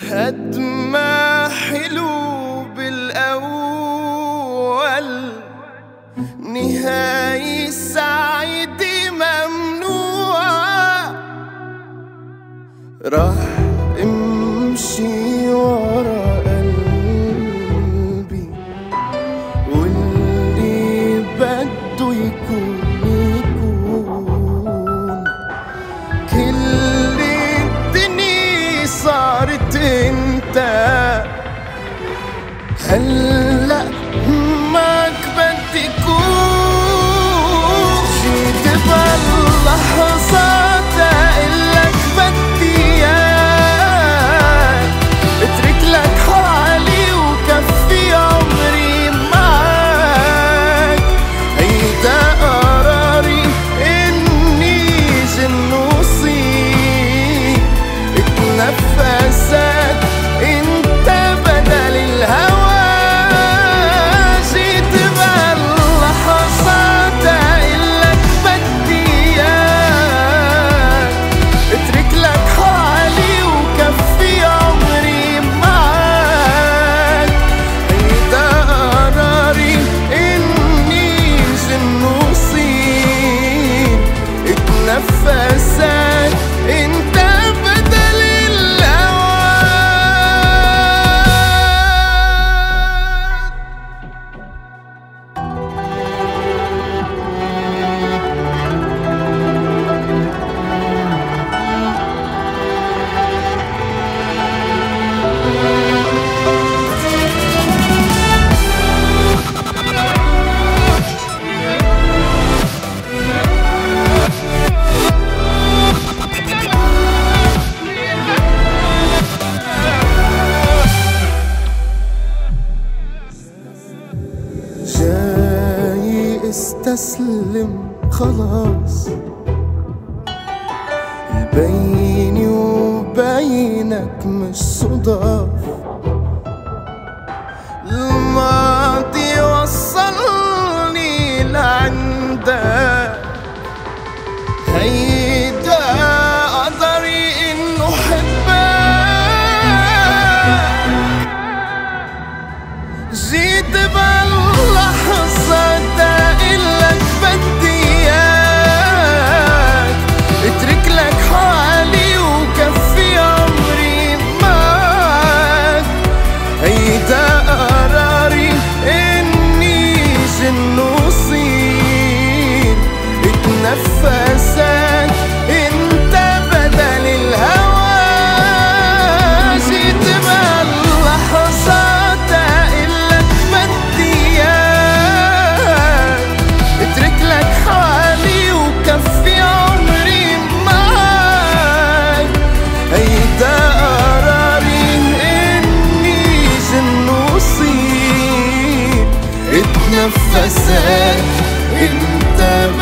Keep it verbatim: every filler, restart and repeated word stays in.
قد ما حلو بالأول نهاية سعيدة ممنوعة. راح امشي ورا قلبي واللي بده يكون يكون. كل الدنيا صارت انت هلأ ماك بدي كون. جيت بهاللحظات اقلك بدي اياك، اترك لك حالي وكفي عمري معاك. هيدا قراري اني جن وصيب اتنفسك انت بدل الهوى. نفسك انت بدل جاي استسلم خلاص. بيني وبينك مش صداف، الماضي وصلني لعندك. هيدا قدري انه حبك. جيت باللحظة داقلك بدي اياك، اترك لك حالي وكفي عمري معاك. هيدا قراري اني جن وصيب اتنفسك انت بدل الهوى. جيت باللحظات اقلك بدي اياك، اترك لك حالي وكفي عمري معاك. هيدا قراري اني جن وصيب اتنفسك انت